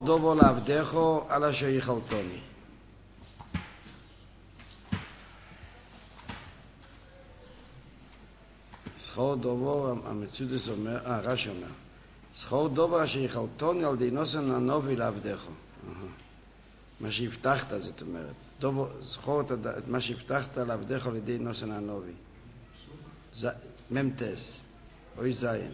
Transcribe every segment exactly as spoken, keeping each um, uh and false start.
דובו לעבדךו על אשר יכלתוני. זכור דובו, המצודס אומר, אה, רש"י אומר, זכור דובו אשר יכלתוני על די נוסן הנובי לעבדךו. מה שהבטחת, זאת אומרת. דובו, זכור את מה שהבטחת לעבדךו על ידי נוסן הנובי. ממתס, אוי זיין.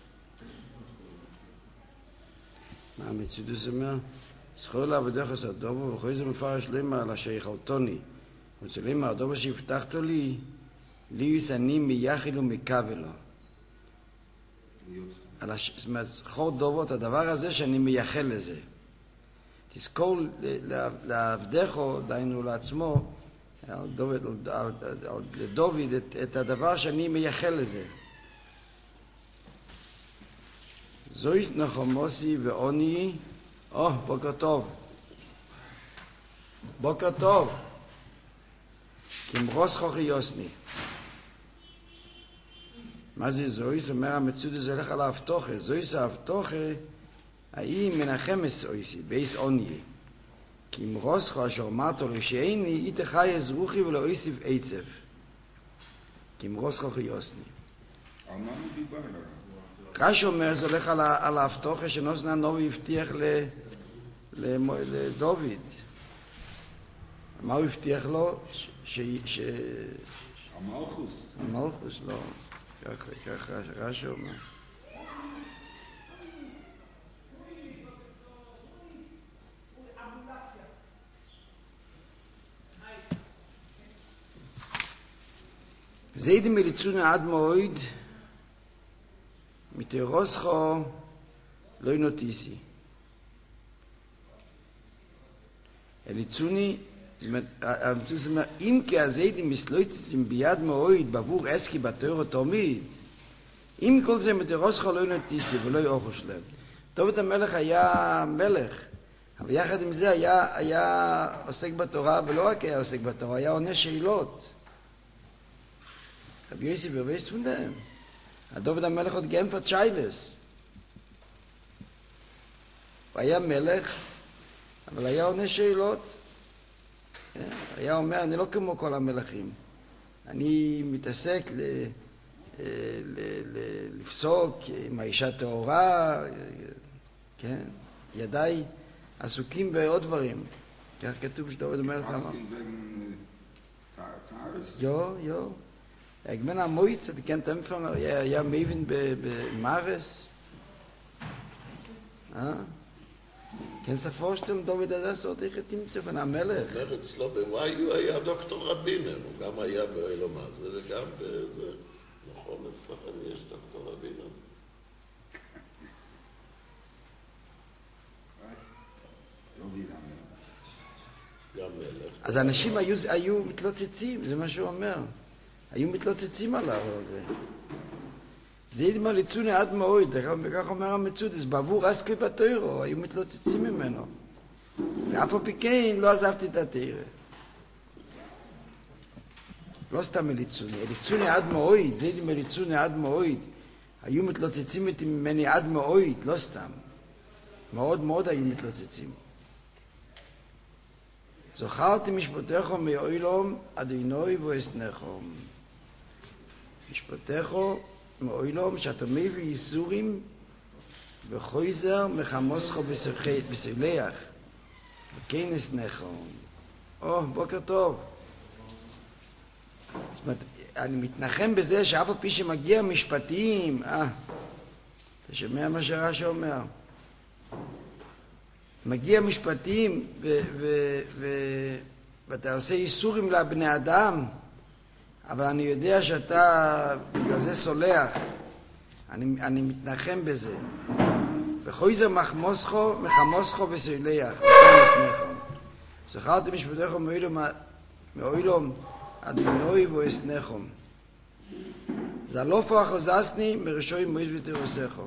מה המצודס אומר? זכור לעבדךו סדובו, וכוי זה מפרש לימה על אשר יכלתוני. וצא לימה, הדובו שהבטחת לי, לי יסני מייחל ומקווה לו. זאת אומרת, זכור דובו את הדבר הזה שאני מייחל לזה. תזכור לעבדךו, דיינו לעצמו, לדוד את הדבר שאני מייחל לזה. זויס נחמוסי ועוני, או, בוקר טוב. בוקר טוב. כמרוס חוכי יוסני. מה זה זויס? אומר המצודס זה הולך על האבטוחה. זויס האבטוחה, האי מנחמס אויסי, בייס עוני. כמרוס חו אשר אמרתו לשאיני, איתה חי אזרוחי ולא אויסיף עצב. כמרוס חוכי יוסני. על מה מדובר עליו? רש"י אומר, זה הולך על, על האבטוחה שנוסן הנובי הבטיח ל, לדוד. מה הוא הבטיח לו? ש... ש, ש... המלכוס. המלכוס, לא. כך, כך רש"י אומר. זיידי מליצונה עד מועד, מתרוסחו לא ינוטיסי. אליצוני, זאת אומרת, אם כי הזיידי מסלויצים ביד מועד בעבור עסקי בתורה תמיד, אם כל זה מתרוסחו לא ינוטיסי ולא יאוכו שלם. דוד המלך היה מלך, אבל יחד עם זה היה, היה עוסק בתורה, ולא רק היה עוסק בתורה, היה עונה שאלות. רבי יוסי ורבייס פונדם. הדוד המלך עוד גאמפת שיילס. הוא היה מלך, אבל היה עונה שאלות. היה אומר, אני לא כמו כל המלכים. אני מתעסק ל, ל, ל, לפסוק עם האישה טהורה, כן? ידיי עסוקים בעוד דברים. כך כתוב שדוד המלך אמר. עסקים בין תארס? יו, יו. Ich bin am Moitz, die kennt einfach, ja, ja, Mevin bei Maris. Kannst du dir vorstellen, David, das so, ich hätte ihm zu von einem Melech? אומר אצלו בוואיו היה דוקטור רבינר, הוא גם היה באלום הזה וגם בזה. נכון, אצלכם יש דוקטור רבינר. גם מלך. אז האנשים היו מתלוצצים, זה מה שהוא אומר. היו מתלוצצים עליו על זה. זה ידמה ליצוני עד מועד, וכך אומר המצודס, בעבור עסקי בתוירו, היו מתלוצצים ממנו. ואף על פי כן לא עזבתי את התורה. לא סתם מליצוני, ליצוני עד מועד, זה ידמה ליצוני עד מועד. היו מתלוצצים איתי ממני עד מועד, לא סתם. מאוד מאוד היו מתלוצצים. זוכרתי משפטךו מאוילום אדינוי ואסנחו. משפטךו מאוילום שאתה מביא ייסורים וחויזר מחמוסכו בסילח וכן אסנחו. או, בוקר טוב. זאת אומרת, אני מתנחם בזה שאף על פי שמגיע משפטיים, אה, אתה שומע מה שרש"י אומר? מגיע משפטים ו- ו- ו- ואתה עושה איסורים לבני אדם, אבל אני יודע שאתה בגלל זה סולח. אני, אני מתנחם בזה. וחויזר מחמוסכו, מחמוסכו וסילח. זכרתי משפטךו מאוילום אדינוי ואסנחו. זלופו אחוזסני מרשוי מויז ותירוסךו.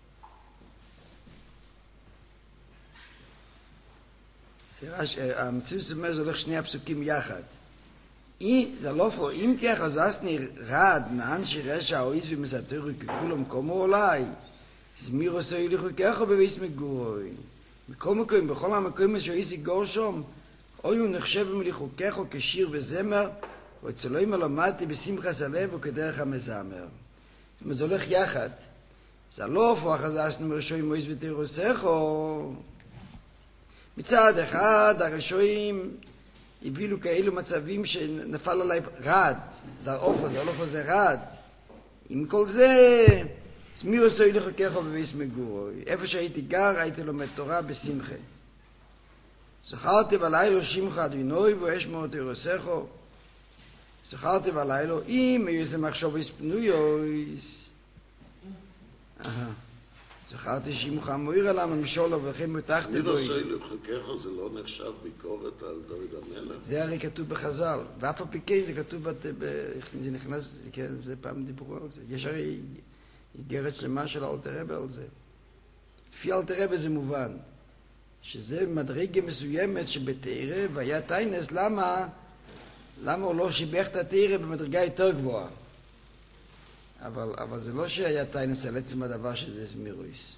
המצוס אומר, זה הולך שני הפסוקים יחד. זה לא פה, אם כך עזסני רד מאנשי רשע או איזו מסתרו ככולם כמו אולי, זמיר עושה הליכו ככה בביס מגורוי. בכל מקום, בכל המקום שאיסי גור שם, אוי הוא נחשב מליחוקך כשיר וזמר, ואצלו אם למדתי בשמחת הלב וכדרך המזמר. זאת אומרת, זה הולך יחד. זה לא הופך הזה אסנו מרשועים מויס ותירוסךו. מצד אחד, הרשועים הביאו כאלו מצבים שנפל עליי רד. זה האופן, זה האופן זה רד. עם כל זה, מי עושה לחוקךו בביס מגורו. איפה שהייתי גר, הייתי לומד תורה בשמחה. זכרתי בלילה שמך אדינוי ואשמור תירוסךו. זכרתי בלילה, אם היו איזה מחשובס פנויוס. אהה. זכרתי שמך מויר עליו ממשולו ולכן מתחתי בו. מי עושה לחוקךו זה לא נחשב ביקורת על דוד המלך? זה הרי כתוב בחז"ל, ואף על פי כן זה כתוב, זה נכנס, כן, זה פעם דיברו על זה. יש הרי איגרת שלמה של אלתר רבי על זה. לפי אלתר רבי זה מובן, שזה מדרגה מסוימת שבתארה והיה טיינס, למה, למה הוא לא שיבח את התארה במדרגה יותר גבוהה? אבל, אבל זה לא שהיה טיינס על עצם הדבר שזה זמירויס.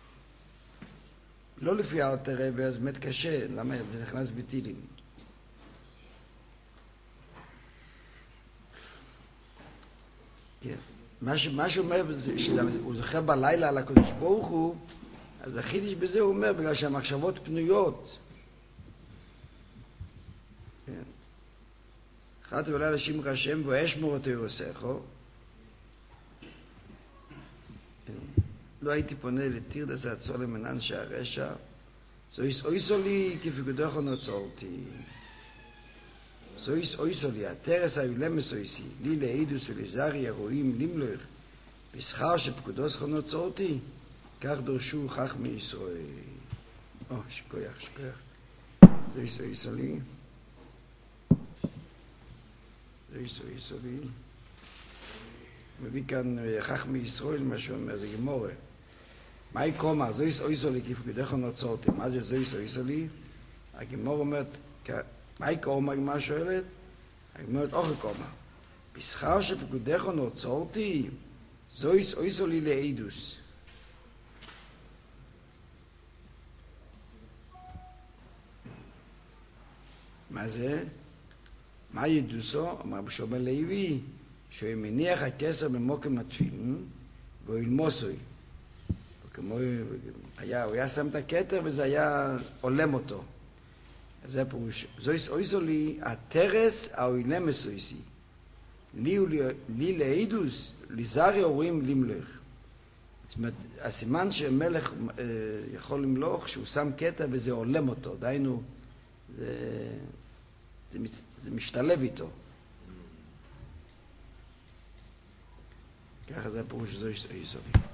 לא לפי אלתר רבי, אז באמת קשה, למה זה נכנס בתהילים? כן. מה, ש, מה שאומר, שהוא זוכר בלילה על הקדוש ברוך הוא, אז החידוש בזה הוא אומר, בגלל שהמחשבות פנויות. כן. אחת בלילה שמך השם ואשמור אותו ירוסךו. לא הייתי פונה לתירדס העצור למנן שהרשע, זויס אויסו לי כפקודך נוצרתי. זויס אויסו לי, התרס היולמס אויסי, לי לעידוס ולזרי הרואים למלוך, בשכר שפקודך נוצרתי, כך דורשו חכמי ישראל. או, שכוייך, שכוייך. זויס אויסו לי. זויס אויסו לי. מביא כאן חכמי ישראל, מה שהוא אומר, זה גמורה. מהי קומה? זויס אויסו לי כפקודך נוצרתי. מה זה זויס אויסו לי? הגמורה אומרת, מהי קומה, מה שואלת? הגמורה אומרת, אוכל קומה. בשכר שפקודך נוצרתי, זויס אויסו לי לעידוס. מה זה? מה ידוסו? אמר בשומר לוי, שהוא מניח הכסר במוקם התפילין, והוא ילמוסוי. כמו, היה, הוא היה שם את הכתר וזה היה עולם אותו. אז זה הפירוש. זויס אויסו לי, התרס האוילמס אויסי. לי, לי לעידוס, לזרי הורים למלך. זאת אומרת, הסימן שמלך אה, יכול למלוך, שהוא שם כתר וזה עולם אותו. דיינו, זה, זה, זה משתלב איתו. ככה זה הפירוש זויס אויסו לי.